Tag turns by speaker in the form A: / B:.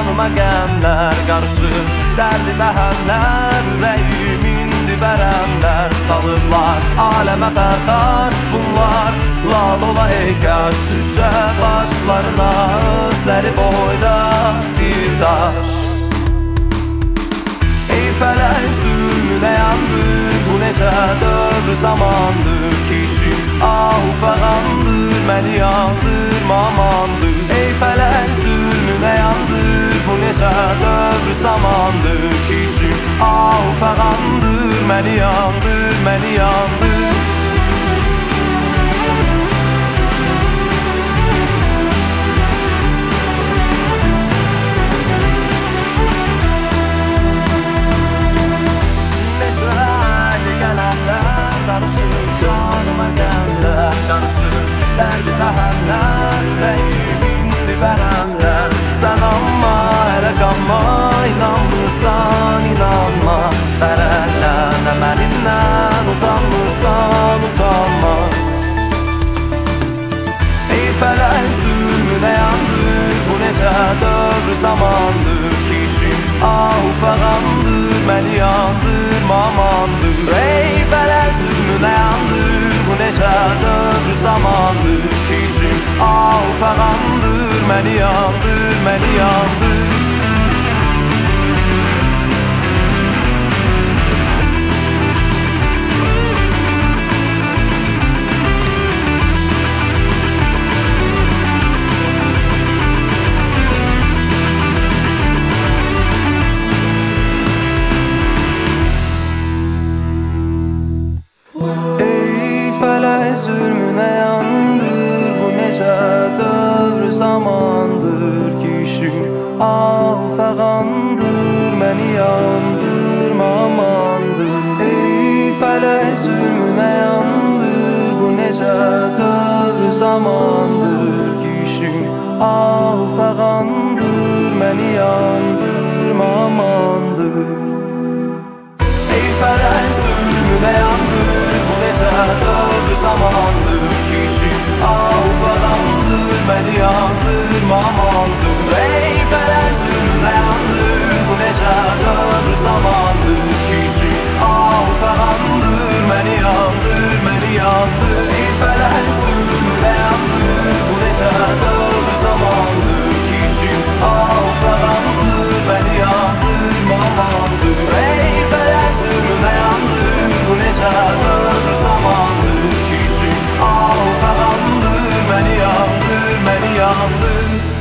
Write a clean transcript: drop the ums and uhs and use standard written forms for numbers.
A: canıma qəmlər qarışır, dərdi bəhəmlər, ürəyim indi bərəmlər salıblar, aləmə bərxaş bunlar. Lal ola eykaş düşə başlarına, özləri boyda bir daş. Ey fələk zülmünə yandır, bu necə dövr zamandır, kişi ahufağandır, məni yandırma amandır. Ey fələk zülmünə yandır, bu necə dövr zamandır, kişi ahufağandır, məni yandır, məni yandır. Darışır canıma qəmlər qarışır, dərdi bəhəmlər, ürəyim indi bərəmlər. Sən amma hələ qanma, inanmırsan inanma, fərəhlən əməlindən, utanmırsan utanma. Ey fələk zülmünə yandır, bu necə dövr zamandır, kişi ahufağandır, məni yandırma amandır. Ey fələk zülmünə yandır, bu necə dövr zamandır, kişi ahufağandır, məni yandır, məni yandır. Fələk zülmünə yandır, bu necə dövr zamandır, kişi ahufağandır, məni yandırma amandır. Ey fələk zülmünə yandır, bu necə dövr zamandır, kişi ahufağandır, məni yandırma amandır. Ey fələk zülmünə yandır, bu necə dövr zamandır, kişi ahufağandır, məni yandırma amandır. Ey fələk zülmünə yandır, bu necə dövr zamandır, kişi ahufağandır, məni yandır, məni yandır. Ey fələk zülmünə yandır, bu necə dövr zamandır, kişi ahufağandır, məni yandırma amandır. Ey fələk zülmünə yandır, bu necə dövr zamandır, kişi ahufağandır, məni yandır, məni yandır.